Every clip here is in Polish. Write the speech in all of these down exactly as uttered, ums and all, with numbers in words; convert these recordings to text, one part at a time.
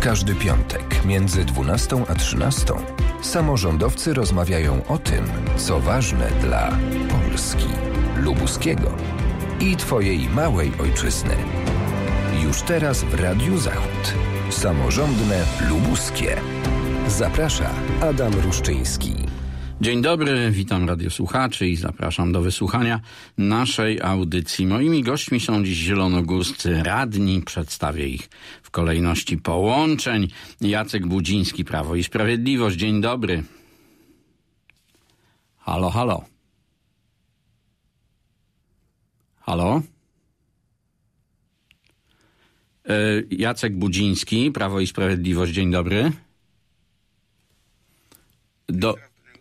każdy piątek między dwunastą a trzynastą samorządowcy rozmawiają o tym, co ważne dla Polski, lubuskiego i Twojej małej ojczyzny. Już teraz w Radiu Zachód. Samorządne lubuskie. Zaprasza Adam Ruszczyński. Dzień dobry, witam radiosłuchaczy i zapraszam do wysłuchania naszej audycji. Moimi gośćmi są dziś zielonogórscy radni. Przedstawię ich w kolejności połączeń. Jacek Budziński, Prawo i Sprawiedliwość. Dzień dobry. Halo, halo. Halo? Yy, Jacek Budziński, Prawo i Sprawiedliwość. Dzień dobry. Do...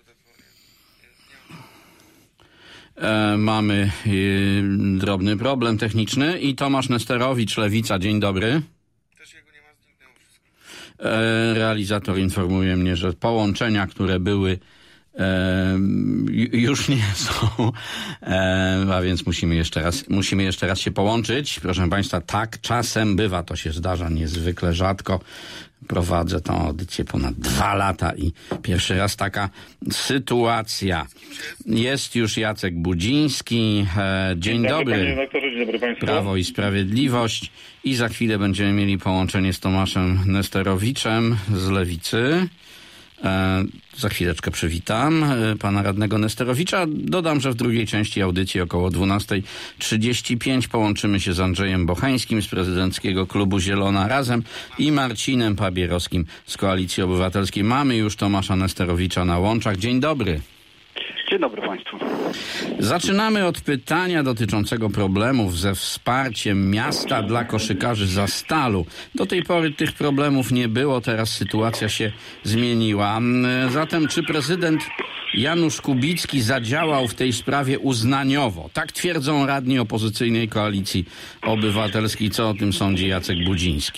E, mamy e, drobny problem techniczny i Tomasz Nesterowicz, Lewica. Dzień dobry. Też jego nie ma, zniknęło wszystko. E, realizator informuje mnie, że połączenia, które były e, już nie są, e, a więc musimy jeszcze raz, musimy jeszcze raz się połączyć. Proszę Państwa, tak czasem bywa, to się zdarza niezwykle rzadko. Prowadzę tę audycję ponad dwa lata i pierwszy raz taka sytuacja. Jest już Jacek Budziński. E, dzień, dzień dobry. Dobry, panie redaktorze, dzień dobry państwu. Prawo i Sprawiedliwość. I za chwilę będziemy mieli połączenie z Tomaszem Nesterowiczem z Lewicy. E, za chwileczkę przywitam e, pana radnego Nesterowicza. Dodam, że w drugiej części audycji około dwunasta trzydzieści pięć połączymy się z Andrzejem Bocheńskim z Prezydenckiego Klubu Zielona Razem i Marcinem Pabierowskim z Koalicji Obywatelskiej. Mamy już Tomasza Nesterowicza na łączach. Dzień dobry. Dzień dobry Państwu. Zaczynamy od pytania dotyczącego problemów ze wsparciem miasta dla koszykarzy Zastalu. Do tej pory tych problemów nie było, teraz sytuacja się zmieniła. Zatem czy prezydent Janusz Kubicki zadziałał w tej sprawie uznaniowo? Tak twierdzą radni opozycyjnej Koalicji Obywatelskiej. Co o tym sądzi Jacek Budziński?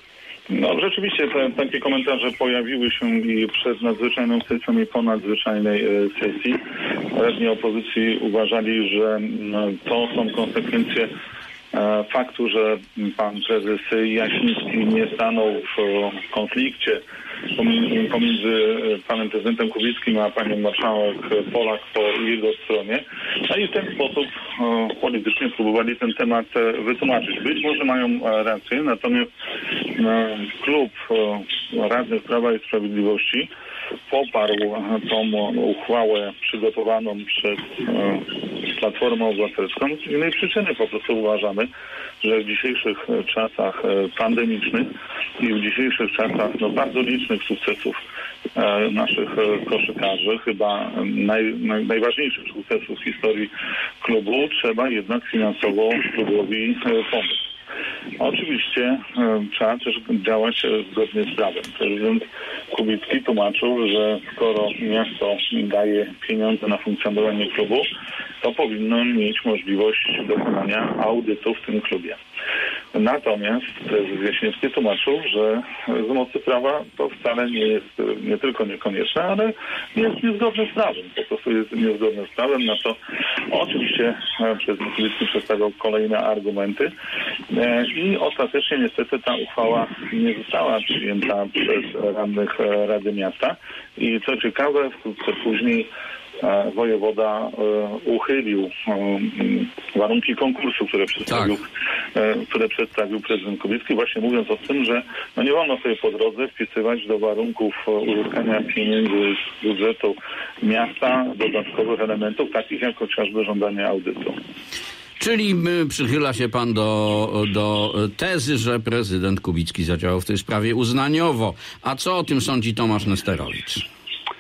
No rzeczywiście te, takie komentarze pojawiły się i przed nadzwyczajną sesją i po nadzwyczajnej e, sesji. Radni opozycji uważali, że no, to są konsekwencje e, faktu, że pan prezes Jasiński nie stanął w e, konflikcie pomiędzy, pomiędzy panem prezydentem Kubickim a panią marszałek Polak po jego stronie. No i w ten sposób e, politycznie próbowali ten temat e, wytłumaczyć. Być może mają e, rację, natomiast e, klub e, radnych Prawa i Sprawiedliwości poparł tą uchwałę przygotowaną przez e, Platformę Obywatelską. Z innej przyczyny po prostu uważamy, że w dzisiejszych czasach pandemicznych i w dzisiejszych czasach no, bardzo licznych sukcesów e, naszych koszykarzy, chyba naj, naj, najważniejszych sukcesów w historii klubu, trzeba jednak finansowo klubowi e, pomóc. Oczywiście e, trzeba też działać zgodnie z prawem. Prezydent Kubicki tłumaczył, że skoro miasto daje pieniądze na funkcjonowanie klubu, to powinno mieć możliwość dokonania audytu w tym klubie. Natomiast prezes Jasiński tłumaczył, że z mocy prawa to wcale nie jest nie tylko niekonieczne, ale jest niezgodne z prawem. Po prostu jest niezgodne z prawem. Na to oczywiście prezes Kubicki przedstawiał kolejne argumenty i ostatecznie niestety ta uchwała nie została przyjęta przez radnych Rady Miasta. I co ciekawe, wkrótce później wojewoda e, uchylił e, warunki konkursu, które przedstawił, tak. e, które przedstawił prezydent Kubicki, właśnie mówiąc o tym, że no nie wolno sobie po drodze wpisywać do warunków uzyskania pieniędzy z budżetu miasta dodatkowych elementów, takich jak chociażby żądanie audytu. Czyli przychyla się pan do, do tezy, że prezydent Kubicki zadziałał w tej sprawie uznaniowo. A co o tym sądzi Tomasz Nesterowicz?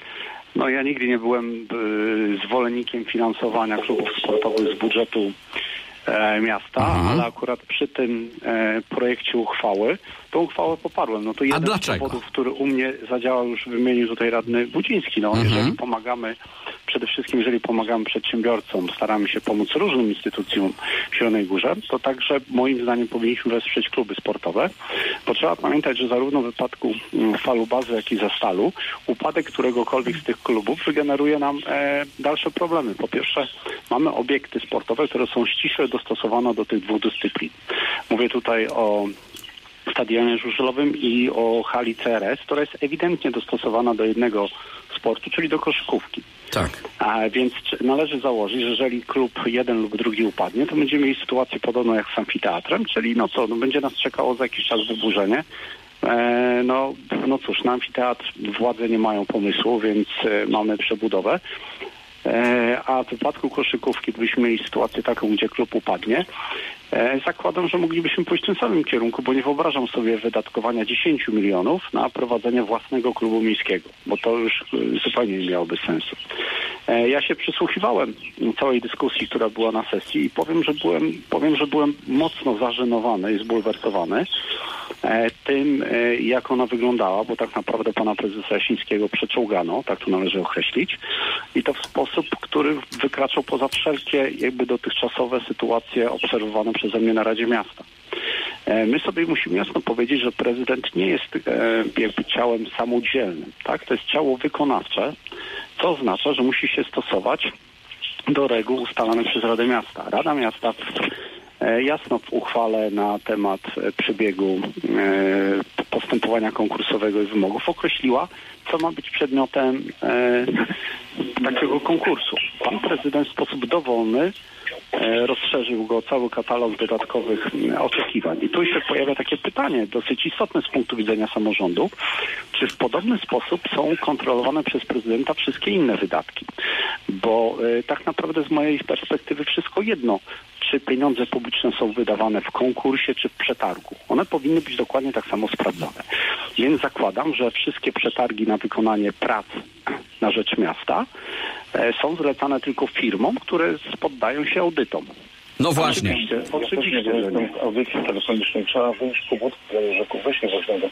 No ja nigdy nie byłem y, zwolennikiem finansowania klubów sportowych z budżetu e, miasta, Aha. ale akurat przy tym e, projekcie uchwały tą uchwałę poparłem. No to jeden z powodów, który u mnie zadziałał, już wymienił tutaj radny Budziński. No, mhm. Jeżeli pomagamy, przede wszystkim jeżeli pomagamy przedsiębiorcom, staramy się pomóc różnym instytucjom w Zielonej Górze, to także moim zdaniem powinniśmy wesprzeć kluby sportowe, bo trzeba pamiętać, że zarówno w wypadku Falubazy, jak i Zastalu upadek któregokolwiek z tych klubów wygeneruje nam e, dalsze problemy. Po pierwsze, mamy obiekty sportowe, które są ściśle dostosowane do tych dwóch dyscyplin. Mówię tutaj o stadionie żużlowym i o hali C R S, która jest ewidentnie dostosowana do jednego sportu, czyli do koszykówki. Tak. A więc należy założyć, że jeżeli klub jeden lub drugi upadnie, to będziemy mieli sytuację podobną jak z amfiteatrem, czyli no co, no będzie nas czekało za jakiś czas wyburzenie. E, no, no cóż, na amfiteatr władze nie mają pomysłu, więc e, mamy przebudowę. E, a w wypadku koszykówki, gdybyśmy mieli sytuację taką, gdzie klub upadnie, e, zakładam, że moglibyśmy pójść w tym samym kierunku, bo nie wyobrażam sobie wydatkowania dziesięć milionów na prowadzenie własnego klubu miejskiego, bo to już e, zupełnie nie miałoby sensu. E, ja się przysłuchiwałem całej dyskusji, która była na sesji i powiem, że byłem, powiem, że byłem mocno zażenowany i zbulwersowany e, tym, e, jak ona wyglądała, bo tak naprawdę pana prezesa Jasińskiego przeczołgano, tak to należy określić, i to w sposób, który wykraczał poza wszelkie jakby dotychczasowe sytuacje obserwowane przeze mnie na Radzie Miasta. E, my sobie musimy jasno powiedzieć, że prezydent nie jest e, jakby ciałem samodzielnym, tak? To jest ciało wykonawcze, co oznacza, że musi się stosować do reguł ustalanych przez Radę Miasta. Rada Miasta w, e, jasno w uchwale na temat e, przebiegu e, postępowania konkursowego i wymogów określiła, co ma być przedmiotem e, takiego konkursu. Pan prezydent w sposób dowolny e, rozszerzył go cały katalog dodatkowych e, oczekiwań. I tu się pojawia takie pytanie, dosyć istotne z punktu widzenia samorządu, czy w podobny sposób są kontrolowane przez prezydenta wszystkie inne wydatki. Bo e, tak naprawdę z mojej perspektywy wszystko jedno, czy pieniądze publiczne są wydawane w konkursie, czy w przetargu. One powinny być dokładnie tak samo sprawdzane. Więc zakładam, że wszystkie przetargi na wykonanie prac na rzecz miasta e, są zlecane tylko firmom, które poddają się audytom. No właśnie. Oczywiście, oczywiście ja że nie. w audycji telefonicznej trzeba wyjść pobudkę, że weźmie ważnego.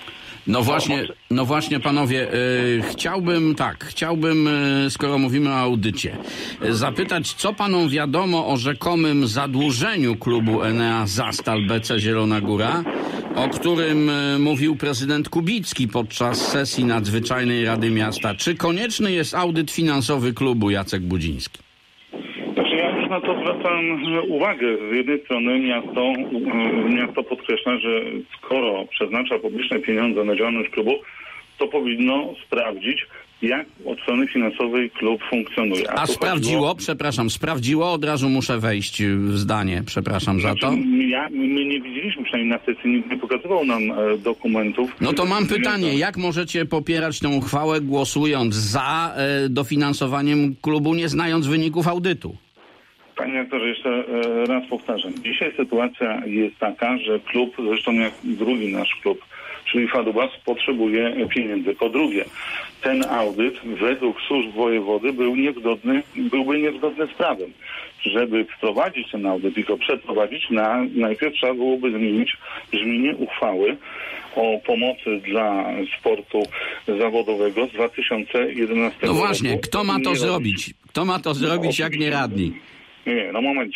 No właśnie, no właśnie panowie, y, chciałbym, tak, chciałbym, y, skoro mówimy o audycie, y, zapytać, co panom wiadomo o rzekomym zadłużeniu klubu Enea Zastal B C Zielona Góra, o którym y, mówił prezydent Kubicki podczas sesji nadzwyczajnej Rady Miasta. Czy konieczny jest audyt finansowy klubu, Jacek Budziński? Znaczy ja już na to zwracam uwagę. Z jednej strony miasto, miasto podkreśla, że skoro przeznacza publiczne pieniądze na działalność klubu, to powinno sprawdzić, jak od strony finansowej klub funkcjonuje. A, A sprawdziło, chodziło... przepraszam, sprawdziło, od razu muszę wejść w zdanie, przepraszam znaczy, za to. Ja, my nie widzieliśmy, przynajmniej na sesji, nikt nie pokazywał nam e, dokumentów. No to mam pytanie, jak możecie popierać tę uchwałę, głosując za e, dofinansowaniem klubu, nie znając wyników audytu? Panie aktorze, jeszcze e, raz powtarzam. Dzisiaj sytuacja jest taka, że klub, zresztą jak drugi nasz klub, czyli Fadubas, potrzebuje pieniędzy. Po drugie, ten audyt według służb wojewody był niezgodny, byłby niezgodny z prawem. Żeby wprowadzić ten audyt i go przeprowadzić, na, najpierw trzeba byłoby zmienić brzmienie uchwały o pomocy dla sportu zawodowego z dwa tysiące jedenastego roku. No właśnie, roku. Kto ma to nie zrobić? Robić. Kto ma to zrobić, no, jak nie radni? Nie, nie, no moment.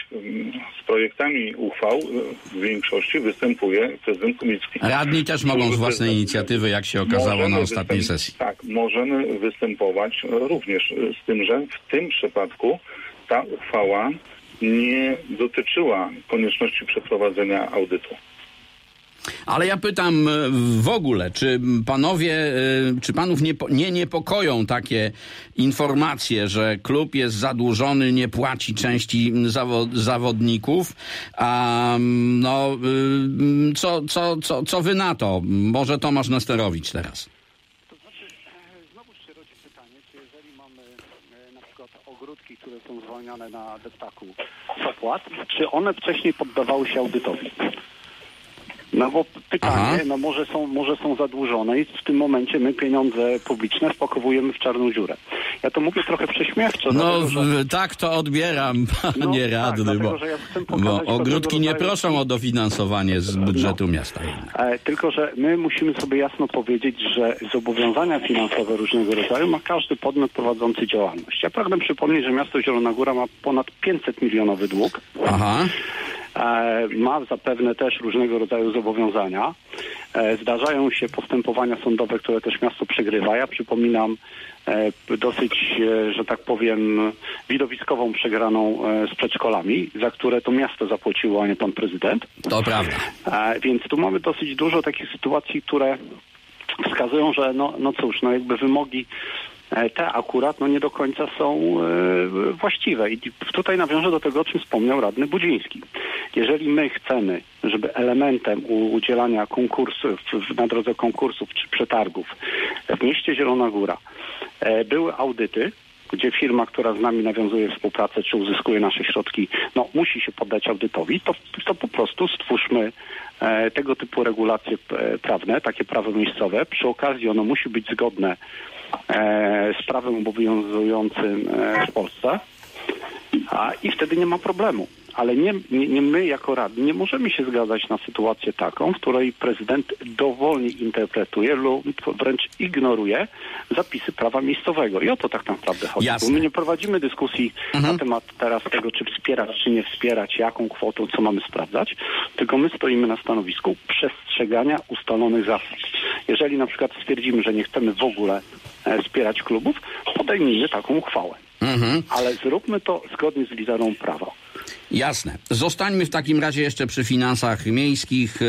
Z projektami uchwał w większości występuje prezydent Kubicki. Radni też mogą z własnej inicjatywy, jak się okazało możemy na ostatniej występ... sesji. Tak, możemy występować również z tym, że w tym przypadku ta uchwała nie dotyczyła konieczności przeprowadzenia audytu. Ale ja pytam w ogóle, czy panowie, czy panów nie, nie niepokoją takie informacje, że klub jest zadłużony, nie płaci części zawod, zawodników, a no, co, co, co, co wy na to? Może Tomasz Nesterowicz teraz. To znaczy, znowu się rodzi pytanie, czy jeżeli mamy na przykład ogródki, które są zwalniane na deptaku z opłat, czy one wcześniej poddawały się audytowi? No bo pytanie, Aha. no może są, może są zadłużone i w tym momencie my pieniądze publiczne wpakowujemy w czarną dziurę. Ja to mówię trochę prześmiewczo. No dlatego, że... tak to odbieram, panie no, radny, tak, bo, dlatego, ja bo ogródki nie rodzaju... proszą o dofinansowanie z budżetu no. miasta. E, tylko, że my musimy sobie jasno powiedzieć, że zobowiązania finansowe różnego rodzaju ma każdy podmiot prowadzący działalność. Ja pragnę przypomnieć, że miasto Zielona Góra ma ponad pięćset milionowy dług. Aha. Ma zapewne też różnego rodzaju zobowiązania Zdarzają się postępowania sądowe, które też miasto przegrywa. Ja przypominam dosyć, że tak powiem, widowiskową przegraną z przedszkolami, za które to miasto zapłaciło, a nie pan prezydent. To prawda. Więc tu mamy dosyć dużo takich sytuacji, które wskazują, że no, no cóż, no jakby wymogi te akurat no nie do końca są e, właściwe. I tutaj nawiążę do tego, o czym wspomniał radny Budziński. Jeżeli my chcemy, żeby elementem u, udzielania konkursów, na drodze konkursów czy przetargów w mieście Zielona Góra e, były audyty, gdzie firma, która z nami nawiązuje współpracę, czy uzyskuje nasze środki, no musi się poddać audytowi, to, to po prostu stwórzmy e, tego typu regulacje e, prawne, takie prawo miejscowe. Przy okazji ono musi być zgodne e, z prawem obowiązującym e, w Polsce, a i wtedy nie ma problemu. Ale nie, nie, nie my jako radni nie możemy się zgadzać na sytuację taką, w której prezydent dowolnie interpretuje lub wręcz ignoruje zapisy prawa miejscowego. I o to tak naprawdę chodzi. Bo my nie prowadzimy dyskusji mhm. na temat teraz tego, czy wspierać, czy nie wspierać, jaką kwotą, co mamy sprawdzać, tylko my stoimy na stanowisku przestrzegania ustalonych zasad. Jeżeli na przykład stwierdzimy, że nie chcemy w ogóle e, wspierać klubów, podejmijmy taką uchwałę. Mhm. Ale zróbmy to zgodnie z literą prawa. Jasne. Zostańmy w takim razie jeszcze przy finansach miejskich.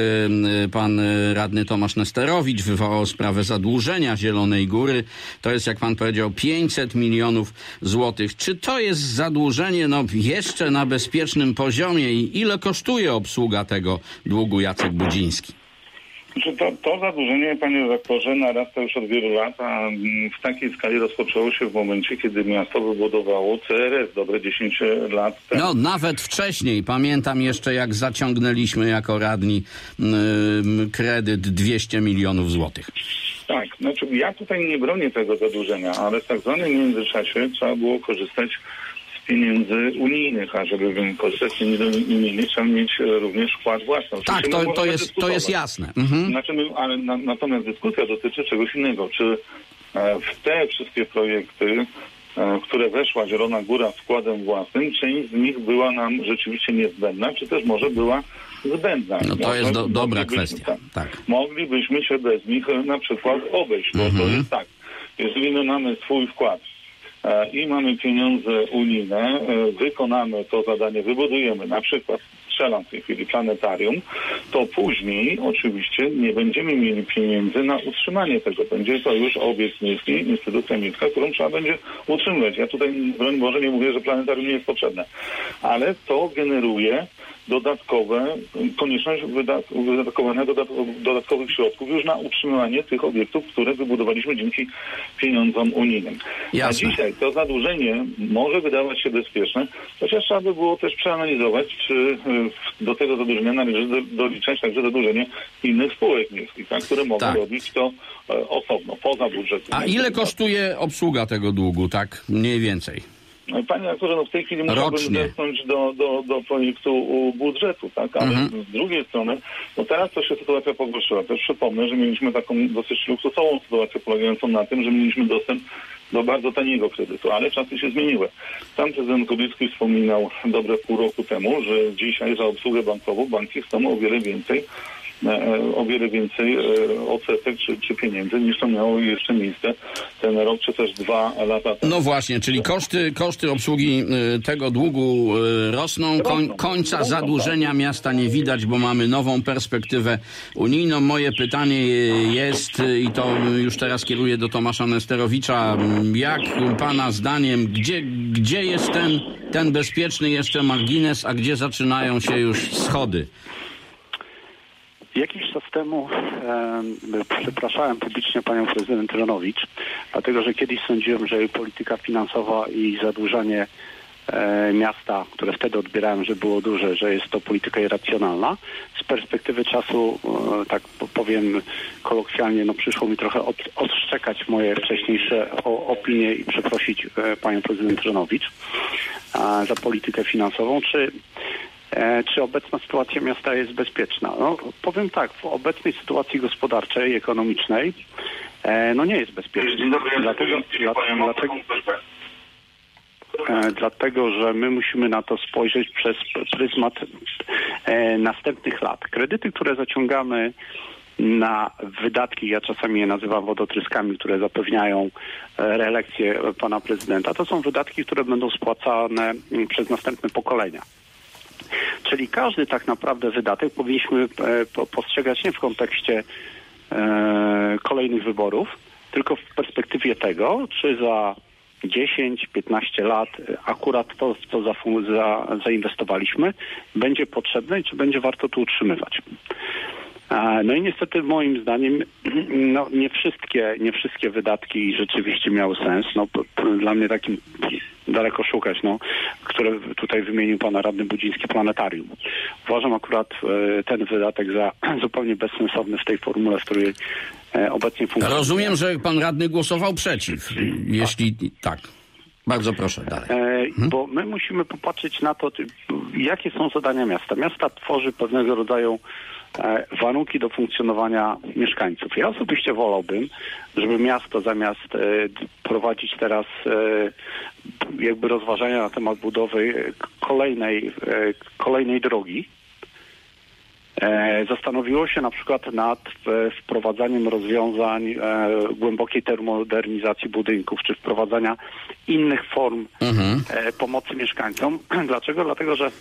Pan radny Tomasz Nesterowicz wywołał sprawę zadłużenia Zielonej Góry. To jest, jak pan powiedział, pięćset milionów złotych. Czy to jest zadłużenie no, jeszcze na bezpiecznym poziomie i ile kosztuje obsługa tego długu, Jacek Budziński? To, to zadłużenie, panie redaktorze, narasta już od wielu lat, a w takiej skali rozpoczęło się w momencie, kiedy miasto wybudowało C R S dobre dziesięć lat temu. No nawet wcześniej. Pamiętam jeszcze, jak zaciągnęliśmy jako radni yy, kredyt dwieście milionów złotych. Tak, znaczy ja tutaj nie bronię tego zadłużenia, ale w tak zwanym międzyczasie trzeba było korzystać pieniędzy unijnych, a żeby korzystać z pieniędzy unijnych trzeba mieć również wkład własny. Tak, to, to, jest, to jest jasne. Mhm. Znaczy, my, ale na, natomiast dyskusja dotyczy czegoś innego. Czy e, w te wszystkie projekty, e, w które weszła Zielona Góra wkładem własnym, część z nich była nam rzeczywiście niezbędna, czy też może była zbędna. No to no, jest do, dobra kwestia. Tak, tak. Moglibyśmy się bez nich na przykład obejść, bo mhm. to jest tak. Jeżeli my mamy swój wkład i mamy pieniądze unijne, wykonamy to zadanie, wybudujemy na przykład, strzelam w tej chwili, planetarium, to później oczywiście nie będziemy mieli pieniędzy na utrzymanie tego. Będzie to już obiekt miejski, instytucja miejska, którą trzeba będzie utrzymywać. Ja tutaj, broń Boże, nie mówię, że planetarium nie jest potrzebne, ale to generuje dodatkowe, konieczność wydatkowania dodatkowych środków już na utrzymywanie tych obiektów, które wybudowaliśmy dzięki pieniądzom unijnym. Jasne. A dzisiaj to zadłużenie może wydawać się bezpieczne, chociaż trzeba by było też przeanalizować, czy do tego zadłużenia należy doliczać także zadłużenie innych spółek miejskich, tak, które mogą tak. robić to osobno, poza budżetem. A ile kosztuje obsługa tego długu, tak mniej więcej? Panie redaktorze, no w tej chwili musiałbym zerknąć do, do, do projektu budżetu, tak? Ale mhm. z drugiej strony, no teraz to się sytuacja pogorszyła. Też przypomnę, że mieliśmy taką dosyć luksusową sytuację polegającą na tym, że mieliśmy dostęp do bardzo taniego kredytu, ale czasy się zmieniły. Sam prezydent Kubicki wspominał dobre pół roku temu, że dzisiaj za obsługę bankową banki chcą o wiele więcej o wiele więcej odsetek czy, czy pieniędzy niż to miało jeszcze miejsce ten rok, czy też dwa lata temu. No właśnie, czyli koszty, koszty obsługi tego długu rosną, Koń, końca zadłużenia miasta nie widać, bo mamy nową perspektywę unijną. Moje pytanie jest, i to już teraz kieruję do Tomasza Nesterowicza, jak pana zdaniem, gdzie, gdzie jest ten, ten bezpieczny jeszcze margines, a gdzie zaczynają się już schody? Jakiś czas temu e, przepraszałem publicznie panią prezydent Żonowicz, dlatego że kiedyś sądziłem, że polityka finansowa i zadłużanie e, miasta, które wtedy odbierałem, że było duże, że jest to polityka irracjonalna. Z perspektywy czasu, e, tak powiem kolokwialnie, no przyszło mi trochę od, odszczekać moje wcześniejsze o, opinie i przeprosić e, panią prezydent Żonowicz e, za politykę finansową. Czy E, czy obecna sytuacja miasta jest bezpieczna? No, powiem tak, w obecnej sytuacji gospodarczej, ekonomicznej, e, no nie jest bezpieczna. Dzień dobry, dlatego, dla, dlatego, e, dlatego, że my musimy na to spojrzeć przez pryzmat e, następnych lat. Kredyty, które zaciągamy na wydatki, ja czasami je nazywam wodotryskami, które zapewniają reelekcję pana prezydenta. To są wydatki, które będą spłacane przez następne pokolenia. Czyli każdy tak naprawdę wydatek powinniśmy postrzegać nie w kontekście kolejnych wyborów, tylko w perspektywie tego, czy za dziesięć piętnaście lat akurat to, co za, za, zainwestowaliśmy, będzie potrzebne i czy będzie warto to utrzymywać. No i niestety moim zdaniem no, nie wszystkie, nie wszystkie wydatki rzeczywiście miały sens. No, dla mnie takim daleko szukać, no, które tutaj wymienił pan radny Budziński, planetarium. Uważam akurat e, ten wydatek za zupełnie bezsensowny w tej formule, w której e, obecnie funkcjonuje. Rozumiem, że pan radny głosował przeciw. Jeśli tak. Bardzo proszę, dalej. E, bo my musimy popatrzeć na to, jakie są zadania miasta. Miasta tworzy pewnego rodzaju e, warunki do funkcjonowania mieszkańców. Ja osobiście wolałbym, żeby miasto zamiast e, prowadzić teraz e, jakby rozważania na temat budowy kolejnej, e, kolejnej drogi, zastanowiło się na przykład nad wprowadzaniem rozwiązań e, głębokiej termomodernizacji budynków, czy wprowadzania innych form mhm. e, pomocy mieszkańcom. Dlaczego? Dlatego, że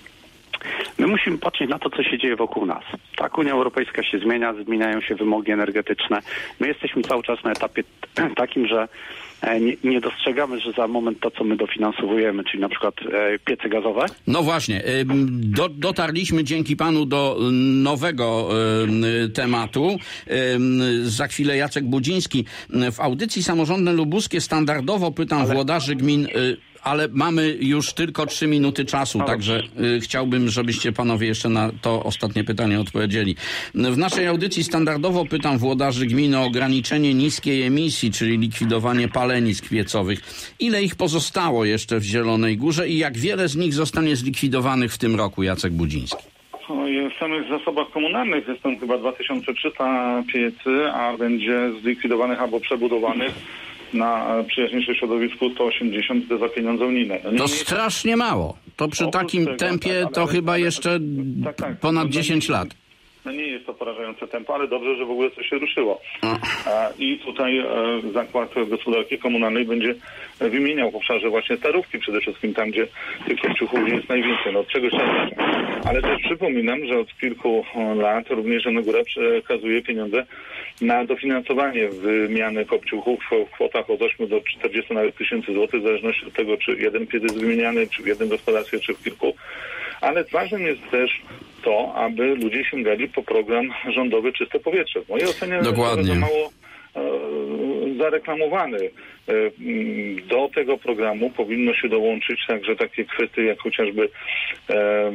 my musimy patrzeć na to, co się dzieje wokół nas. Tak, Unia Europejska się zmienia, zmieniają się wymogi energetyczne. My jesteśmy cały czas na etapie takim, że Nie, nie dostrzegamy, że za moment to, co my dofinansowujemy, czyli na przykład e, piece gazowe. No właśnie, do, dotarliśmy dzięki panu do nowego e, tematu. E, za chwilę Jacek Budziński. W audycji Samorządne Lubuskie standardowo pytam Ale... włodarzy gmin... E, ale mamy już tylko trzy minuty czasu, także y, chciałbym, żebyście panowie jeszcze na to ostatnie pytanie odpowiedzieli. W naszej audycji standardowo pytam włodarzy gminy o ograniczenie niskiej emisji, czyli likwidowanie palenisk piecowych. Ile ich pozostało jeszcze w Zielonej Górze i jak wiele z nich zostanie zlikwidowanych w tym roku, Jacek Budziński? W samych zasobach komunalnych jest tam chyba dwa tysiące trzysta piecy, a będzie zlikwidowanych albo przebudowanych na przyjaźniejsze środowisku sto osiemdziesiąt za pieniądze unijne. No nie, to nie strasznie mało. To przy takim tego, tempie tak, ale, to ale, chyba ale, jeszcze tak, tak, ponad no, dziesięć lat. No nie jest to porażające tempo, ale dobrze, że w ogóle coś się ruszyło. A, I tutaj e, Zakład Gospodarki Komunalnej będzie wymieniał w obszarze właśnie starówki przede wszystkim, tam gdzie tych kopciuchów jest najwięcej. No od czegoś trzeba zacząć. Ale też przypominam, że od kilku lat również Zielona Góra przekazuje pieniądze na dofinansowanie wymiany kopciuchów w kwotach od ośmiu do czterdziestu nawet tysięcy złotych, w zależności od tego, czy jeden piec jest wymieniany, czy w jednym gospodarstwie, czy w kilku. Ale ważnym jest też to, aby ludzie sięgali po program rządowy Czyste Powietrze. W mojej ocenie jest to mało e, zareklamowany. E, do tego programu powinno się dołączyć także takie kwestie jak chociażby e,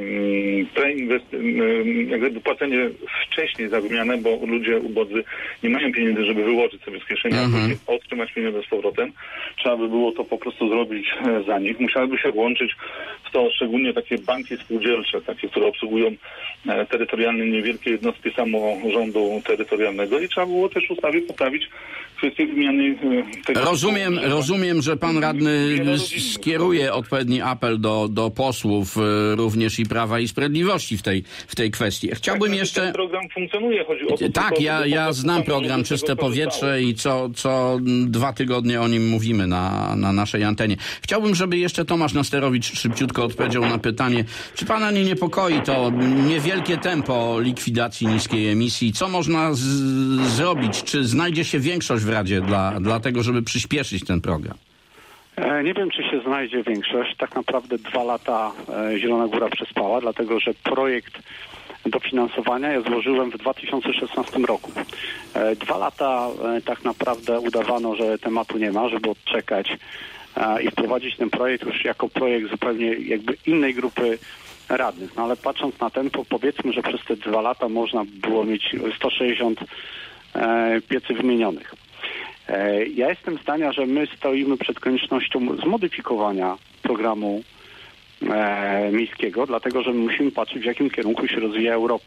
preinwest- jakby płacenie wcześniej za wymianę, bo ludzie ubodzy nie mają pieniędzy, żeby wyłożyć sobie z kieszeni, a później otrzymać pieniądze z powrotem. Trzeba by było to po prostu zrobić za nich. Musiałyby się włączyć w to szczególnie takie banki spółdzielcze, takie, które obsługują e, terytorialne niewielkie jednostki samorządu terytorialnego i trzeba było też w ustawie poprawić kwestię wymiany e, tego. Rozumiem, typu, rozumiem, że pan radny skieruje odpowiedni apel do, do posłów e, również i Prawa i Sprawiedliwości w tej, w tej kwestii. Chciałbym tak, jeszcze... Ten program funkcjonuje. Chodzi o to, tak, to, ja, to, ja to, znam program Czyste Powietrze i co, co dwa tygodnie o nim mówimy na, na naszej antenie. Chciałbym, żeby jeszcze Tomasz Nesterowicz szybciutko odpowiedział na pytanie, czy pana nie niepokoi to niewielkie tempo likwidacji niskiej emisji? Co można z- zrobić? Czy znajdzie się większość w Radzie dla, dla tego, żeby przyspieszyć ten program? Nie wiem, czy się znajdzie większość. Tak naprawdę dwa lata Zielona Góra przespała, dlatego że projekt dofinansowania ja złożyłem w dwa tysiące szesnastym roku. Dwa lata tak naprawdę udawano, że tematu nie ma, żeby odczekać i wprowadzić ten projekt już jako projekt zupełnie jakby innej grupy radnych. No ale patrząc na tempo, powiedzmy, że przez te dwa lata można było mieć sto sześćdziesiąt piecy wymienionych. Ja jestem zdania, że my stoimy przed koniecznością zmodyfikowania programu e, miejskiego, dlatego że my musimy patrzeć, w jakim kierunku się rozwija Europa.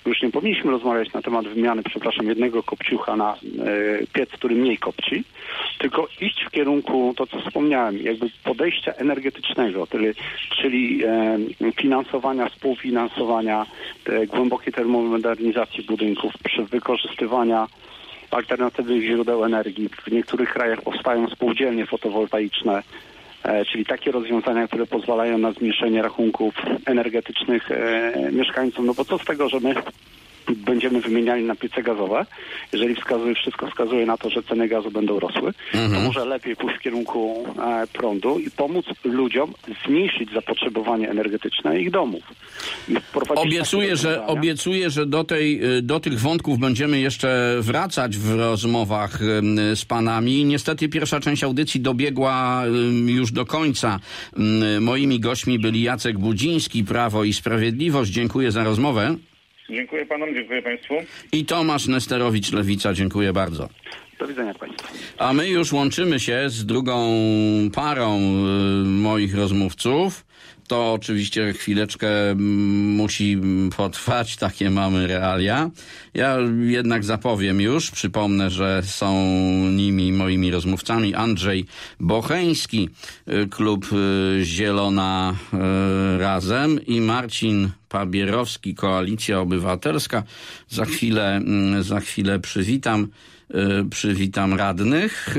już nie powinniśmy rozmawiać na temat wymiany, przepraszam, jednego kopciucha na e, piec, który mniej kopci, tylko iść w kierunku, to co wspomniałem, jakby podejścia energetycznego, czyli, czyli e, finansowania, współfinansowania te głębokiej termomodernizacji budynków przy wykorzystywania alternatywnych źródeł energii. W niektórych krajach powstają spółdzielnie fotowoltaiczne, e, czyli takie rozwiązania, które pozwalają na zmniejszenie rachunków energetycznych e, mieszkańcom. No bo co z tego, że my będziemy wymieniali na piece gazowe, jeżeli wskazuje, wszystko wskazuje na to, że ceny gazu będą rosły, mhm. to może lepiej pójść w kierunku e, prądu i pomóc ludziom zmniejszyć zapotrzebowanie energetyczne ich domów. I obiecuję, że, obiecuję, że do, tej, do tych wątków będziemy jeszcze wracać w rozmowach z panami. Niestety pierwsza część audycji dobiegła już do końca. Moimi gośćmi byli Jacek Budziński, Prawo i Sprawiedliwość. Dziękuję za rozmowę. Dziękuję panom, dziękuję państwu. I Tomasz Nesterowicz, Lewica, dziękuję bardzo. Do widzenia państwu. A my już łączymy się z drugą parą y, moich rozmówców. To oczywiście chwileczkę musi potrwać, takie mamy realia. Ja jednak zapowiem już, przypomnę, że są nimi moimi rozmówcami Andrzej Bocheński, klub Zielona Razem, i Marcin Pabierowski, Koalicja Obywatelska. Za chwilę, za chwilę przywitam, przywitam radnych.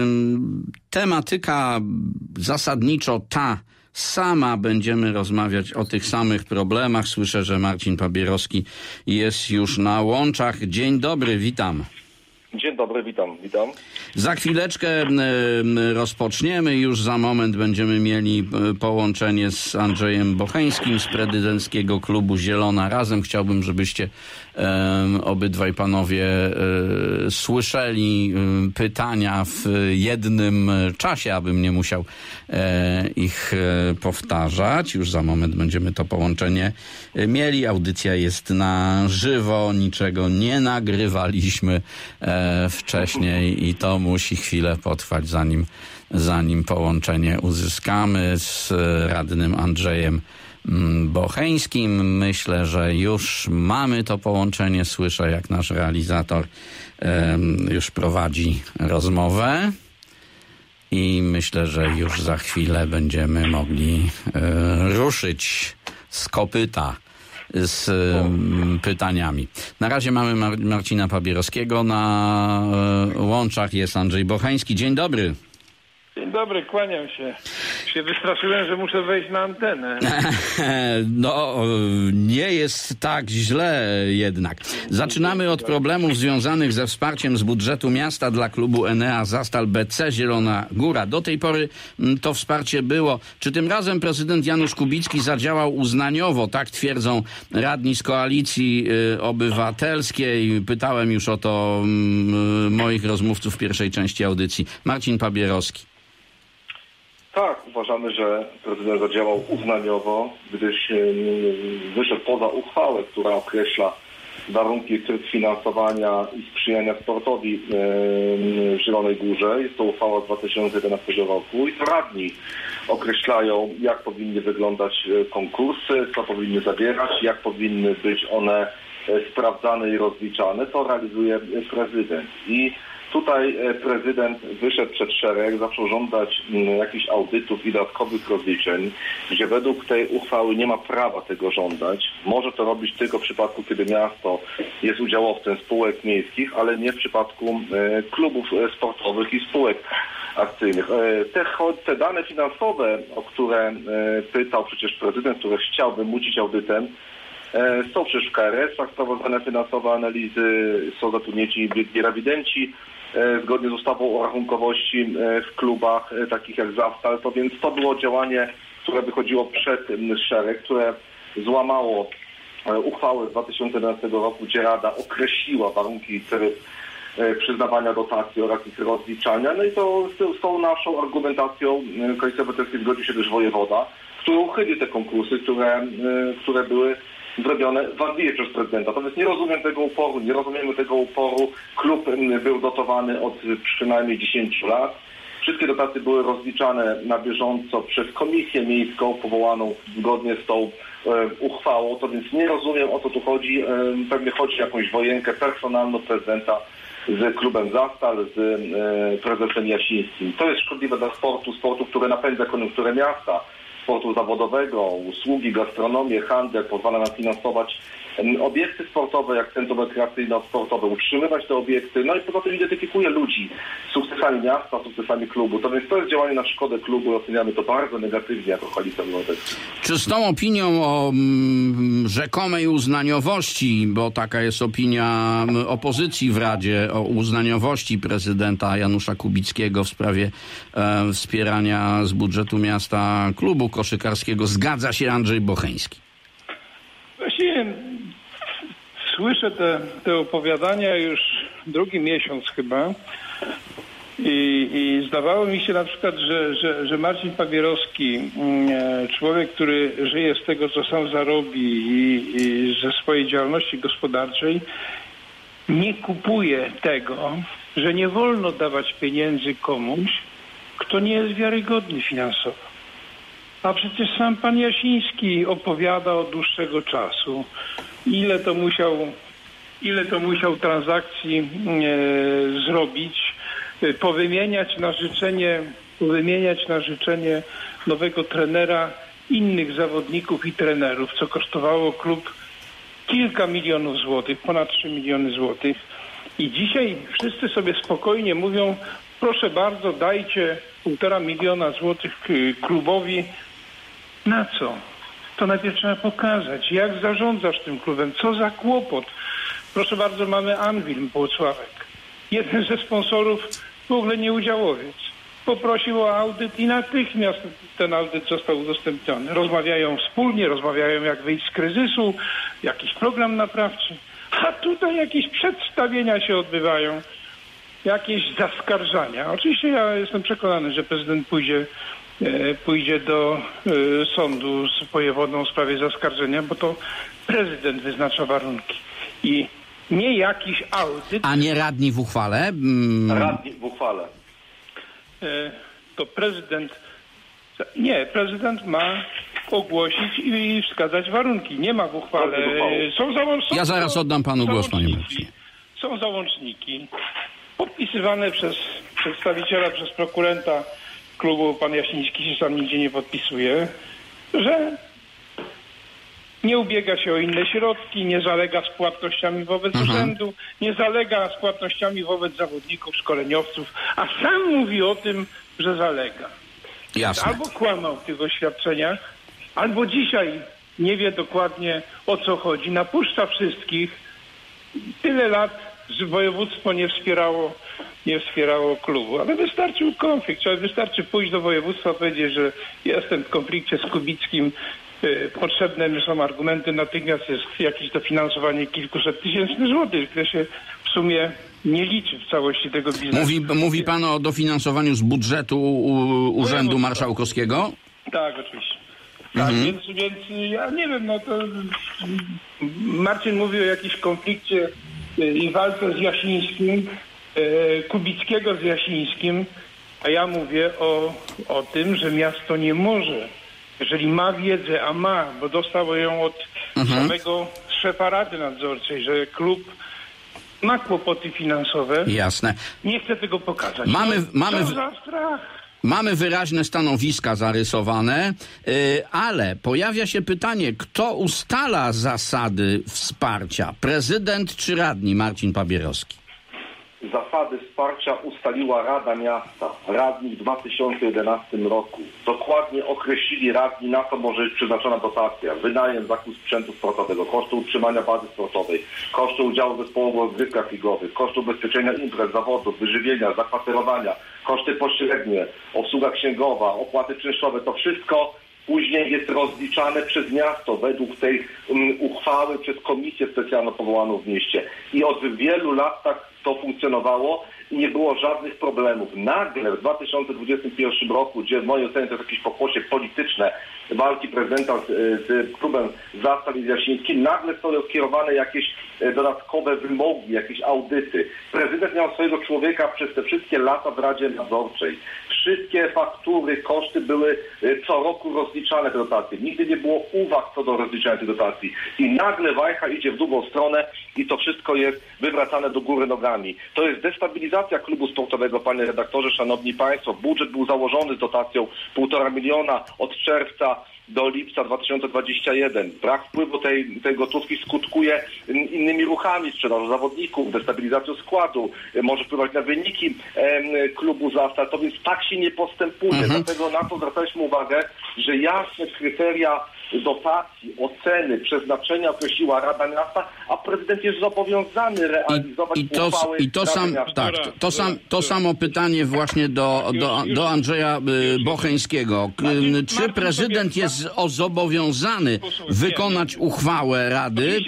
Tematyka zasadniczo ta sama, będziemy rozmawiać o tych samych problemach. Słyszę, że Marcin Pabierowski jest już na łączach. Dzień dobry, witam. Dzień dobry, witam, witam. Za chwileczkę rozpoczniemy, już za moment będziemy mieli połączenie z Andrzejem Bocheńskim z prezydenckiego klubu Zielona Razem. Chciałbym, żebyście um, obydwaj panowie um, słyszeli um, pytania w jednym czasie, abym nie musiał um, ich um, powtarzać. Już za moment będziemy to połączenie um, mieli. Audycja jest na żywo, niczego nie nagrywaliśmy um, wcześniej i to musi chwilę potrwać, zanim, zanim połączenie uzyskamy z radnym Andrzejem Bocheńskim. Myślę, że już mamy to połączenie. Słyszę, jak nasz realizator um, już prowadzi rozmowę i myślę, że już za chwilę będziemy mogli um, ruszyć z kopyta z um, pytaniami. Na razie mamy Mar- Marcina Pabierowskiego, na e, łączach jest Andrzej Bocheński. Dzień dobry. Dzień dobry, kłaniam się. Się wystraszyłem, że muszę wejść na antenę. No, nie jest tak źle jednak. Zaczynamy od problemów związanych ze wsparciem z budżetu miasta dla klubu Enea Zastal B C Zielona Góra. Do tej pory to wsparcie było. Czy tym razem prezydent Janusz Kubicki zadziałał uznaniowo? Tak twierdzą radni z Koalicji Obywatelskiej. Pytałem już o to moich rozmówców w pierwszej części audycji. Marcin Pabierowski. Tak, uważamy, że prezydent zadziałał uznaniowo, gdyż wyszedł poza uchwałę, która określa warunki, tryb finansowania i sprzyjania sportowi w Zielonej Górze. Jest to uchwała z dwa tysiące jedenastego roku i to radni określają, jak powinny wyglądać konkursy, co powinny zawierać, jak powinny być one sprawdzane i rozliczane. To realizuje prezydent. I tutaj prezydent wyszedł przed szereg, zaczął żądać jakichś audytów i dodatkowych rozliczeń, gdzie według tej uchwały nie ma prawa tego żądać. Może to robić tylko w przypadku, kiedy miasto jest udziałowcem spółek miejskich, ale nie w przypadku klubów sportowych i spółek akcyjnych. Te, te dane finansowe, o które pytał przecież prezydent, które chciał wymusić audytem, są przecież w K R S-ach sprawozdania finansowe, analizy, są zatrudnieni biegli rewidenci zgodnie z ustawą o rachunkowości w klubach takich jak Zastal. To więc to było działanie, które wychodziło przed szereg, które złamało uchwałę z dwa tysiące jedenastego roku, gdzie Rada określiła warunki i tryb przyznawania dotacji oraz ich rozliczania. No i to z tą naszą argumentacją Koalicja Obywatelska zgodził się też wojewoda, który uchylił te konkursy, które, które były zrobione wadliwie przez prezydenta. Natomiast nie rozumiem tego uporu, nie rozumiemy tego uporu. Klub był dotowany od przynajmniej dziesięciu lat. Wszystkie dotacje były rozliczane na bieżąco przez komisję miejską powołaną zgodnie z tą uchwałą, to więc nie rozumiem, o co tu chodzi. Pewnie chodzi o jakąś wojenkę personalną prezydenta z klubem Zastal, z prezesem Jasińskim. To jest szkodliwe dla sportu, sportu, który napędza koniunkturę miasta, sportu zawodowego, usługi, gastronomię, handel, pozwala nam finansować obiekty sportowe, jak centrum rekreacyjno-sportowe, utrzymywać te obiekty, no i poza tym identyfikuje ludzi z sukcesami miasta, sukcesami klubu. To więc to jest działanie na szkodę klubu i oceniamy to bardzo negatywnie jako Koalicja Obywatelska. Czy z tą opinią o mm, rzekomej uznaniowości, bo taka jest opinia opozycji w Radzie, o uznaniowości prezydenta Janusza Kubickiego w sprawie e, wspierania z budżetu miasta klubu koszykarskiego, zgadza się Andrzej Bocheński? Właściwie słyszę te, te opowiadania już drugi miesiąc chyba i, i zdawało mi się na przykład, że, że, że Marcin Pabierowski, człowiek, który żyje z tego, co sam zarobi i, i ze swojej działalności gospodarczej, nie kupuje tego, że nie wolno dawać pieniędzy komuś, kto nie jest wiarygodny finansowo. A przecież sam pan Jasiński opowiada od dłuższego czasu, ile to musiał, ile to musiał transakcji e, zrobić, e, powymieniać na życzenie, powymieniać na życzenie nowego trenera innych zawodników i trenerów, co kosztowało klub kilka milionów złotych, ponad trzy miliony złotych. I dzisiaj wszyscy sobie spokojnie mówią, proszę bardzo, dajcie półtora miliona złotych klubowi. Na co? To najpierw trzeba pokazać, jak zarządzasz tym klubem, co za kłopot. Proszę bardzo, mamy Anwil Włocławek. Jeden ze sponsorów, w ogóle nieudziałowiec, poprosił o audyt i natychmiast ten audyt został udostępniony. Rozmawiają wspólnie, rozmawiają jak wyjść z kryzysu, jakiś program naprawczy. A tutaj jakieś przedstawienia się odbywają, jakieś zaskarżania. Oczywiście ja jestem przekonany, że prezydent pójdzie pójdzie do y, sądu z wojewodą w sprawie zaskarżenia, bo to prezydent wyznacza warunki. I nie jakiś audyt... A nie radni w uchwale? Mm. Radni w uchwale. Y, to prezydent... Nie, prezydent ma ogłosić i wskazać warunki. Nie ma w uchwale... Są załączniki. Ja zaraz oddam panu głos, panie Marcinie. Są załączniki podpisywane przez przedstawiciela, przez prokurenta klubu, pan Jasiński się sam nigdzie nie podpisuje, że nie ubiega się o inne środki, nie zalega z płatnościami wobec mhm. urzędu, nie zalega z płatnościami wobec zawodników, szkoleniowców, a sam mówi o tym, że zalega. Jasne. Albo kłamał w tych oświadczeniach, albo dzisiaj nie wie dokładnie, o co chodzi. Napuszcza wszystkich. Tyle lat że województwo nie wspierało, nie wspierało klubu. Ale wystarczył konflikt. Wystarczy pójść do województwa, powiedzieć, że jestem w konflikcie z Kubickim. Potrzebne mi są argumenty. Natychmiast jest jakieś dofinansowanie kilkuset tysięcy złotych, które się w sumie nie liczy w całości tego biznesu. Mówi, mówi pan o dofinansowaniu z budżetu u, Urzędu Marszałkowskiego? Tak, oczywiście. Tak, mhm. więc, więc ja nie wiem, no to Marcin mówi o jakimś konflikcie i walce z Jasińskim, Kubickiego z Jasińskim, a ja mówię o, o tym, że miasto nie może, jeżeli ma wiedzę, a ma, bo dostało ją od mhm. samego szefa Rady Nadzorczej, że klub ma kłopoty finansowe. Jasne. Nie chcę tego pokazać. Mamy, no, mamy, co za strach. Mamy wyraźne stanowiska zarysowane, yy, ale pojawia się pytanie, kto ustala zasady wsparcia? Prezydent czy radni Marcin Pabierowski? Zasady wsparcia ustaliła Rada Miasta, radni w dwa tysiące jedenastym roku. Dokładnie określili radni, na co może być przeznaczona dotacja. Wynajem, zakup sprzętu sportowego, koszty utrzymania bazy sportowej, koszty udziału zespołu w rozgrywkach ligowych, koszty ubezpieczenia imprez, zawodów, wyżywienia, zakwaterowania, koszty pośrednie, obsługa księgowa, opłaty czynszowe. To wszystko później jest rozliczane przez miasto według tej um, uchwały przez komisję specjalną powołaną w mieście. I od wielu lat tak to funkcjonowało i nie było żadnych problemów. Nagle w dwa tysiące dwudziestym pierwszym roku, gdzie w mojej ocenie to jest jakieś pokłosie polityczne walki prezydenta z, z klubem Zastaw i z Jasińskim, nagle są skierowane jakieś dodatkowe wymogi, jakieś audyty. Prezydent miał swojego człowieka przez te wszystkie lata w Radzie Nadzorczej. Wszystkie faktury, koszty były co roku rozliczane te dotacje. Nigdy nie było uwag co do rozliczania tych dotacji. I nagle wajcha idzie w drugą stronę i to wszystko jest wywracane do góry nogami. To jest destabilizacja klubu sportowego, panie redaktorze, szanowni państwo. Budżet był założony z dotacją półtora miliona od czerwca do lipca dwa tysiące dwudziestego pierwszego. Brak wpływu tej, tej gotówki skutkuje innymi ruchami, sprzedażą zawodników, destabilizacją składu, może wpływać na wyniki e, klubu Zastaw. To więc tak się nie postępuje. Mhm. Dlatego na to zwracaliśmy uwagę, że jasne kryteria dotacji, oceny, przeznaczenia określiła Rada Miasta, a prezydent jest zobowiązany realizować I, i to, uchwały i to Rady sam, Miasta. tak, to, to, sam, to samo pytanie właśnie do, do, do Andrzeja Bocheńskiego. Czy prezydent jest zobowiązany wykonać uchwałę Rady,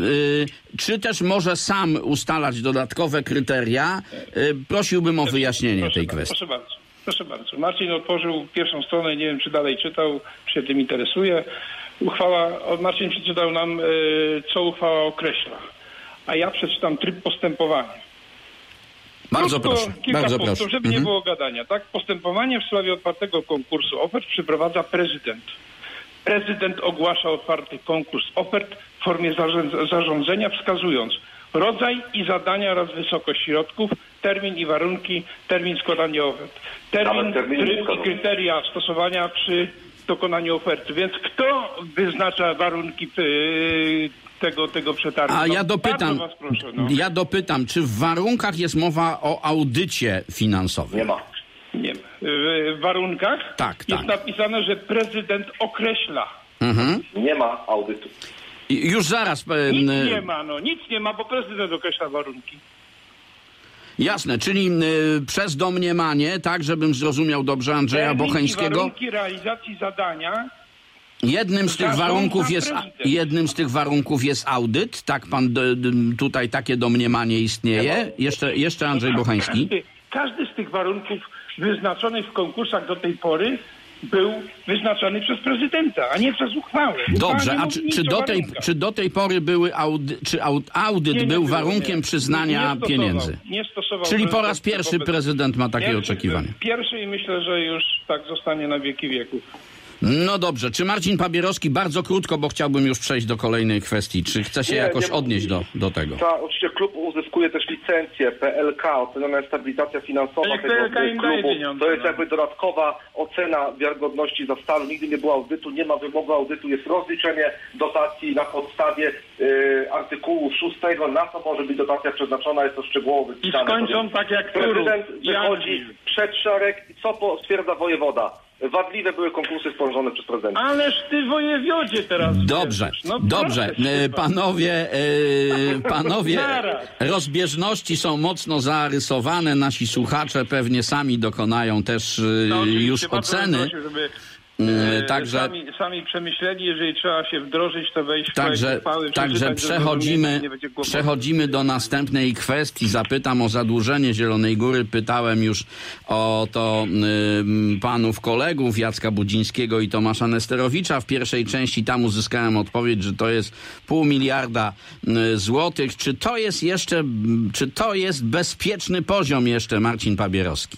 czy też może sam ustalać dodatkowe kryteria? Prosiłbym o wyjaśnienie tej kwestii. Proszę bardzo. Proszę bardzo. Marcin otworzył pierwszą stronę, nie wiem, czy dalej czytał, czy się tym interesuje. Uchwała, Marcin przeczytał nam, co uchwała określa. A ja przeczytam tryb postępowania. Bardzo Krótko, proszę, kilka bardzo punktów, proszę. żeby Mhm. nie było gadania. Tak? Postępowanie w sprawie otwartego konkursu ofert przeprowadza prezydent. Prezydent ogłasza otwarty konkurs ofert w formie zarządzenia, wskazując rodzaj i zadania oraz wysokość środków, termin i warunki, termin składania ofert, termin, tryb i kryteria stosowania przy dokonaniu oferty. Więc kto wyznacza warunki yy, tego, tego przetargu? A no, ja dopytam, was proszę, no. ja dopytam, czy w warunkach jest mowa o audycie finansowym? Nie ma. Nie ma. W warunkach Tak, jest tak. napisane, że prezydent określa. Mhm. Nie ma audytu. I już zaraz. Nic nie ma, no nic nie ma, bo prezydent określa warunki. Jasne, czyli y, przez domniemanie, tak, żebym zrozumiał dobrze Andrzeja Termin Bocheńskiego. I warunki realizacji zadania. Jednym z tych Zarządza warunków jest prezydent. jednym z tych warunków jest audyt, tak pan d, d, tutaj takie domniemanie istnieje. Jeszcze, jeszcze Andrzej Bocheński. Każdy, każdy z tych warunków wyznaczonych w konkursach do tej pory był wyznaczony przez prezydenta, a nie przez uchwałę. Dobrze, Uchwała a czy, czy, do tej, czy do tej pory były audy, czy aud, audyt nie, nie był było, warunkiem nie. przyznania nie stosował, pieniędzy? Nie stosował. Czyli po raz prezydent pierwszy wobec... prezydent ma takie Pierwszy, oczekiwania. Pierwszy i myślę, że już tak zostanie na wieki wieków. No dobrze, czy Marcin Pabierowski, bardzo krótko, bo chciałbym już przejść do kolejnej kwestii, czy chce się Nie, jakoś nie, odnieść do, do tego? Ta, oczywiście klub uzyskuje też licencję P L K, oceniona stabilizacja finansowa Ale tego P L K im daje klubu. pieniądze, To jest no. jakby dodatkowa ocena wiarygodności Zastawu. Nigdy nie było audytu, nie ma wymogu audytu, jest rozliczenie dotacji na podstawie y, artykułu szóstego, na co może być dotacja przeznaczona, jest to szczegółowo I wypisane. skończą tak jak Prezydent Turów. wychodzi przed szereg i co po, stwierdza wojewoda? Wadliwe były konkursy sporządzone przez prezydenta. Ależ ty wojewodzie teraz. Dobrze, wierzysz. No dobrze. proszę, E, Panowie, e, panowie, Zaraz. rozbieżności są mocno zarysowane. Nasi słuchacze pewnie sami dokonają też e, No, oczywiście, już bardzo bym oceny. prosił, żeby E, e, Także, sami, sami przemyśleli, jeżeli trzeba się wdrożyć, to wejść w także, projekt uchwały, także przeczytać, przechodzimy, nie będzie kłopotu. przechodzimy do następnej kwestii. Zapytam o zadłużenie Zielonej Góry. Pytałem już o to y, panów kolegów Jacka Budzińskiego i Tomasza Nesterowicza. W pierwszej części tam uzyskałem odpowiedź, że to jest pół miliarda y, złotych. Czy to jest jeszcze, czy to jest bezpieczny poziom jeszcze, Marcin Pabierowski?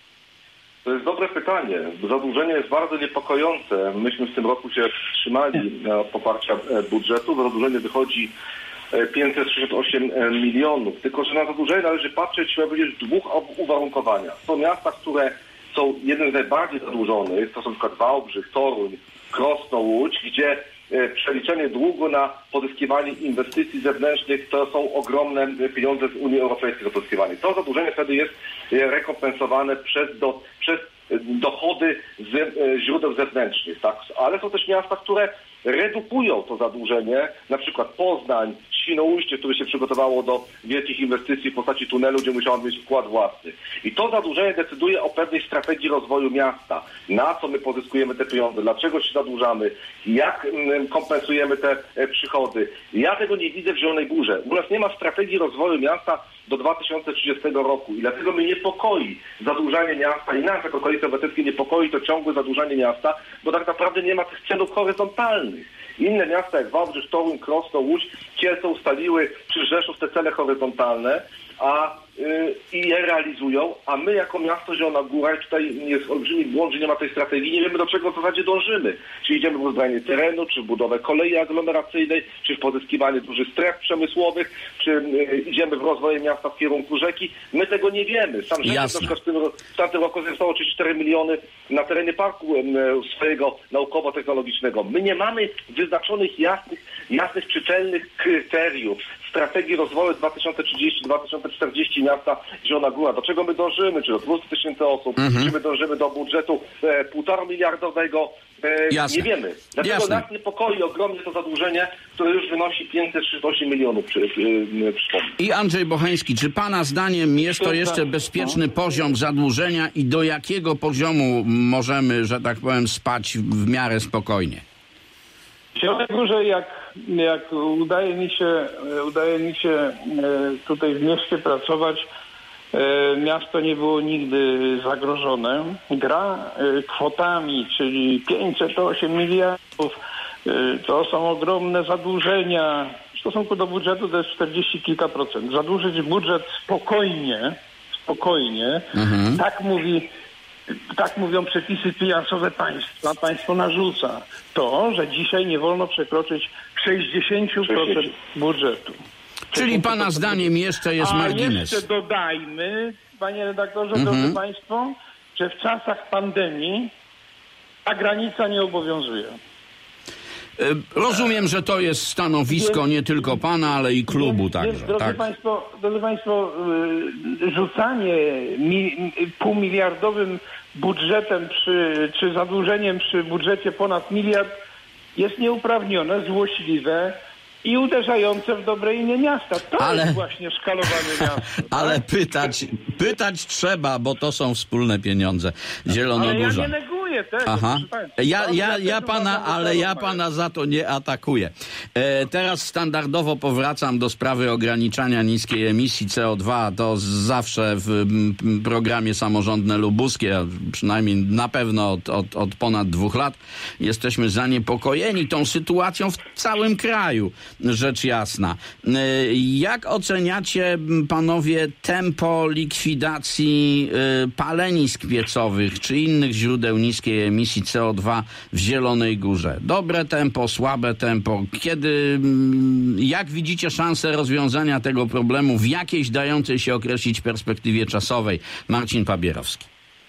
To jest dobre pytanie. Zadłużenie jest bardzo niepokojące. Myśmy w tym roku się wstrzymali na poparcia budżetu. Zadłużenie wychodzi pięćset sześćdziesiąt osiem milionów. Tylko że na zadłużenie należy patrzeć, trzeba powiedzieć, w dwóch uwarunkowaniach. Są miasta, które są jednym z najbardziej zadłużonych. To są na przykład Wałbrzych, Toruń, Krosno, Łódź, gdzie przeliczenie długu na pozyskiwanie inwestycji zewnętrznych to są ogromne pieniądze z Unii Europejskiej pozyskiwane. To zadłużenie wtedy jest rekompensowane przez, do, przez dochody z źródeł zewnętrznych. Tak? Ale są też miasta, które redukują to zadłużenie, na przykład Poznań, Świnoujście, które się przygotowało do wielkich inwestycji w postaci tunelu, gdzie musiało mieć wkład własny. I to zadłużenie decyduje o pewnej strategii rozwoju miasta. Na co my pozyskujemy te pieniądze, dlaczego się zadłużamy, jak kompensujemy te przychody. Ja tego nie widzę w Zielonej Górze. U nas nie ma strategii rozwoju miasta do dwa tysiące trzydziestego roku. I dlatego mnie niepokoi zadłużanie miasta i nas jako Koalicja Obywatelska niepokoi to ciągłe zadłużanie miasta, bo tak naprawdę nie ma tych celów horyzontalnych. Inne miasta jak Wałbrzych, Toruń, Krosno, Łódź, Kielce ustaliły, czy Rzeszów te cele horyzontalne, a yy, i je realizują, a my jako miasto Zielona Góra, i tutaj jest olbrzymi błąd, że nie ma tej strategii, nie wiemy do czego w zasadzie dążymy. Czy idziemy w uzbrojenie terenu, czy w budowę kolei aglomeracyjnej, czy w pozyskiwanie dużych stref przemysłowych, czy yy, idziemy w rozwoju miasta w kierunku rzeki. My tego nie wiemy. Sam Rzecznik na przykład w tym, w tamtym roku zostało trzydzieści cztery miliony na terenie parku yy, swojego naukowo-technologicznego. My nie mamy wyznaczonych jasnych, jasnych, czytelnych kryteriów strategii rozwoju dwa tysiące trzydziesty do dwa tysiące czterdziestego miasta Zielona Góra. Do czego my dążymy? Czy do dwieście tysięcy osób? Mhm. Czy my dążymy do budżetu e, półtora miliardowego? E, nie wiemy. Dlatego Jasne. nas niepokoi ogromnie to zadłużenie, które już wynosi pięćset trzydzieści osiem milionów przy, przy, przypomnę. I Andrzej Bocheński, czy pana zdaniem jest to jeszcze bezpieczny poziom zadłużenia i do jakiego poziomu możemy, że tak powiem, spać w miarę spokojnie? W Zielonej Górze, jak, jak udaje mi się, udaje mi się tutaj w mieście pracować, miasto nie było nigdy zagrożone. Gra kwotami, czyli pięćset osiem miliardów, to są ogromne zadłużenia. W stosunku do budżetu to jest czterdzieści kilka procent. Zadłużyć budżet spokojnie, spokojnie, mhm. tak mówi Tak mówią przepisy finansowe państwa. Państwo narzuca to, że dzisiaj nie wolno przekroczyć sześćdziesiąt procent budżetu. Czyli pana zdaniem jeszcze jest margines. A jeszcze dodajmy, panie redaktorze, mhm. drodzy państwo, że w czasach pandemii ta granica nie obowiązuje. Rozumiem, że to jest stanowisko nie tylko pana, ale i klubu więc, także. Więc, drodzy, tak? państwo, drodzy Państwo, rzucanie mi, półmiliardowym budżetem przy, czy zadłużeniem przy budżecie ponad miliard jest nieuprawnione, złośliwe i uderzające w dobre imię miasta. To ale, jest właśnie szkalowanie miasta. Ale tak? pytać, pytać trzeba, bo to są wspólne pieniądze. Zielonogórza. Ale ja nie neguję tego. Aha. Ja, ja, ja pana, ale ja pana za to nie atakuję. E, teraz standardowo powracam do sprawy ograniczania niskiej emisji C O dwa. To zawsze w m, programie Samorządne Lubuskie, przynajmniej na pewno od, od, od ponad dwóch lat, jesteśmy zaniepokojeni tą sytuacją w całym kraju. Rzecz jasna. Jak oceniacie, panowie, tempo likwidacji palenisk piecowych czy innych źródeł niskiej emisji C O dwa w Zielonej Górze? Dobre tempo, słabe tempo? Kiedy, jak widzicie szansę rozwiązania tego problemu w jakiejś dającej się określić perspektywie czasowej? Marcin Pabierowski.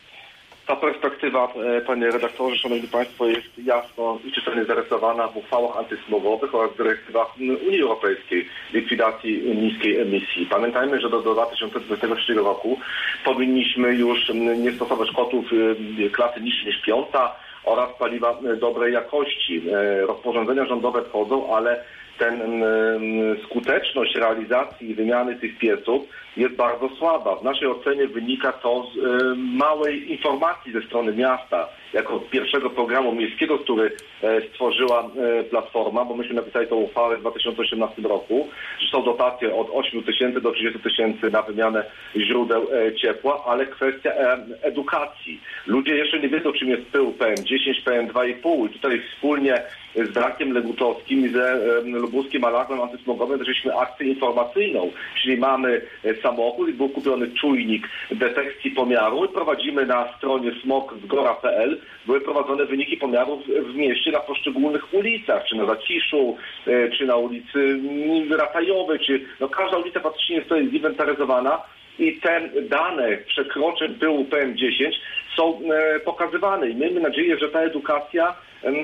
Ta perspektywa, panie redaktorze, szanowni państwo, jest jasno i czytelnie zarysowana w uchwałach antysmogowych oraz dyrektywach Unii Europejskiej likwidacji niskiej emisji. Pamiętajmy, że do, do dwa tysiące dwudziestego trzeciego roku powinniśmy już nie stosować kotłów klasy niższej niż piąta oraz paliwa dobrej jakości. Rozporządzenia rządowe wchodzą, ale ten skuteczność realizacji i wymiany tych pieców jest bardzo słaba. W naszej ocenie wynika to z y, małej informacji ze strony miasta, jako pierwszego programu miejskiego, który e, stworzyła e, Platforma, bo myśmy napisali tą uchwałę w dwa tysiące osiemnastym roku, że są dotacje od ośmiu tysięcy do trzydziestu tysięcy na wymianę źródeł e, ciepła, ale kwestia e, edukacji. Ludzie jeszcze nie wiedzą, czym jest pył P M dziesięć, P M dwa i pół i tutaj wspólnie z Brakiem Leguczowskim i ze e, lubuskim alarmem antysmogowym zaczęliśmy akcję informacyjną, czyli mamy e, samochód i był kupiony czujnik detekcji pomiaru i prowadzimy na stronie smog zgora kropka p l były prowadzone wyniki pomiarów w mieście na poszczególnych ulicach, czy na Zaciszu, e, czy na ulicy Ratajowej, czy no każda ulica faktycznie jest tutaj zinwentaryzowana i te dane przekroczeń pyłu P M dziesięć są e, pokazywane i miejmy nadzieję, że ta edukacja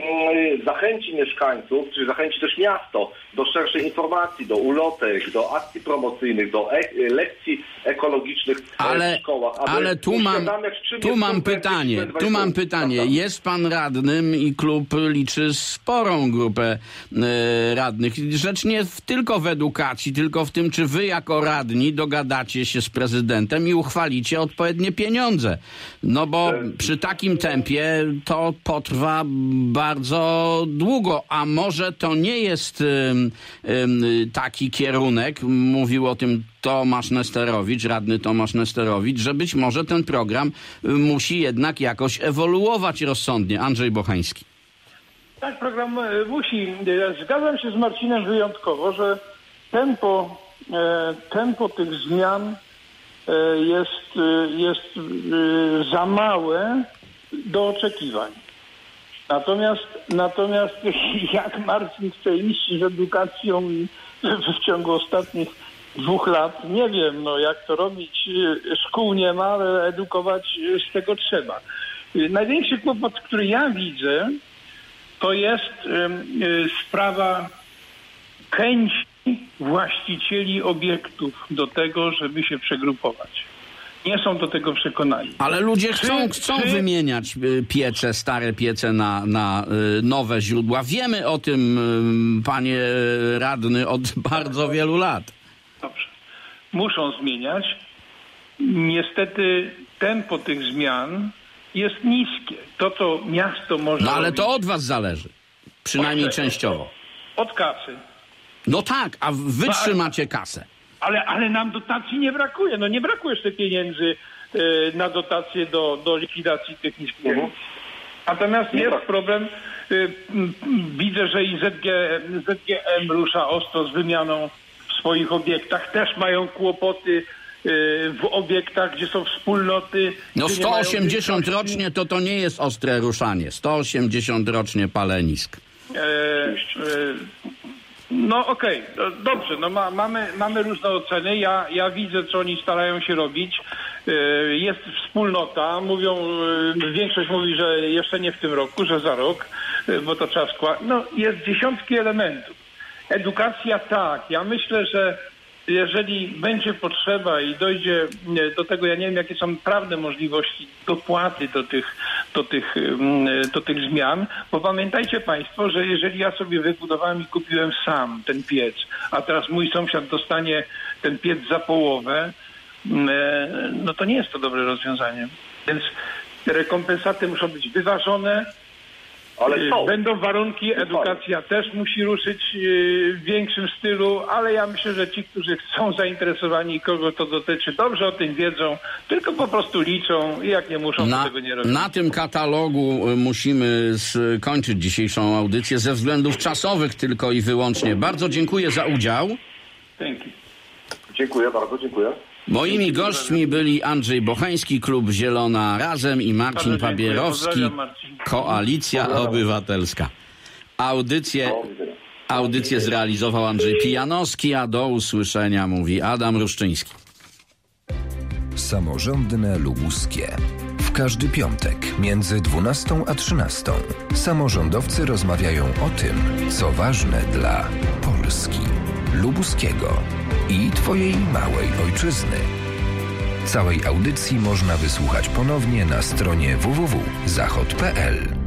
zachęci mieszkańców, czy zachęci też miasto do szerszej informacji, do ulotek, do akcji promocyjnych, do e- lekcji ekologicznych ale, w szkołach. Ale tu mam, tu mam pytanie, tu mam pytanie. Jest pan radnym i klub liczy sporą grupę e, radnych. Rzecz nie w, tylko w edukacji, tylko w tym, czy wy jako radni dogadacie się z prezydentem i uchwalicie odpowiednie pieniądze. No bo przy takim tempie to potrwa bardzo długo, a może to nie jest ym, ym, taki kierunek, mówił o tym Tomasz Nesterowicz, radny Tomasz Nesterowicz, że być może ten program musi jednak jakoś ewoluować rozsądnie. Andrzej Bochański. Tak, program musi. Zgadzam się z Marcinem wyjątkowo, że tempo, tempo tych zmian jest, jest za małe do oczekiwań. Natomiast, natomiast jak Marcin chce iść z edukacją w ciągu ostatnich dwóch lat, nie wiem, no jak to robić, szkół nie ma, ale edukować z tego trzeba. Największy kłopot, który ja widzę, to jest sprawa chęci właścicieli obiektów do tego, żeby się przegrupować. Nie są do tego przekonani. Ale ludzie chcą, czy, chcą czy... wymieniać piece, stare piece na, na nowe źródła. Wiemy o tym, panie radny, od bardzo wielu lat. Dobrze. Muszą zmieniać. Niestety tempo tych zmian jest niskie. To, co miasto może No ale robić... to od was zależy. Przynajmniej od częściowo. Od kasy. No tak, a wy no, trzymacie kasę. Ale, ale nam dotacji nie brakuje. No nie brakuje jeszcze pieniędzy y, na dotacje do, do likwidacji technicznej. Mhm. Natomiast jest problem. Y, y, widzę, że i Z G, Z G M rusza ostro z wymianą w swoich obiektach. Też mają kłopoty y, w obiektach, gdzie są wspólnoty. No sto osiemdziesiąt mają... rocznie to to nie jest ostre ruszanie. sto osiemdziesiąt rocznie palenisk. E, e, No okej, okay. Dobrze, no ma, mamy, mamy różne oceny, ja, ja widzę, co oni starają się robić, yy, jest wspólnota, mówią, yy, większość mówi, że jeszcze nie w tym roku, że za rok, yy, bo to trzeba składać, no jest dziesiątki elementów. Edukacja tak, ja myślę, że jeżeli będzie potrzeba i dojdzie do tego, ja nie wiem, jakie są prawne możliwości dopłaty do tych, do tych, do tych zmian, bo pamiętajcie państwo, że jeżeli ja sobie wybudowałem i kupiłem sam ten piec, a teraz mój sąsiad dostanie ten piec za połowę, no to nie jest to dobre rozwiązanie. Więc te rekompensaty muszą być wyważone. Ale są. Będą warunki, edukacja też musi ruszyć w większym stylu, ale ja myślę, że ci, którzy są zainteresowani i kogo to dotyczy, dobrze o tym wiedzą, tylko po prostu liczą i jak nie muszą, na, to tego nie robią. Na tym katalogu musimy skończyć dzisiejszą audycję ze względów czasowych tylko i wyłącznie. Bardzo dziękuję za udział. Dzięki. Dziękuję bardzo, dziękuję. Moimi gośćmi byli Andrzej Bochański, Klub Zielona Razem i Marcin Pabierowski, Koalicja Obywatelska. Audycję, audycję zrealizował Andrzej Pijanowski, a do usłyszenia mówi Adam Ruszczyński. Samorządne Lubuskie. W każdy piątek między dwunastą a trzynastą samorządowcy rozmawiają o tym, co ważne dla Polski, lubuskiego i Twojej małej ojczyzny. Całej audycji można wysłuchać ponownie na stronie w w w kropka zachod kropka p l.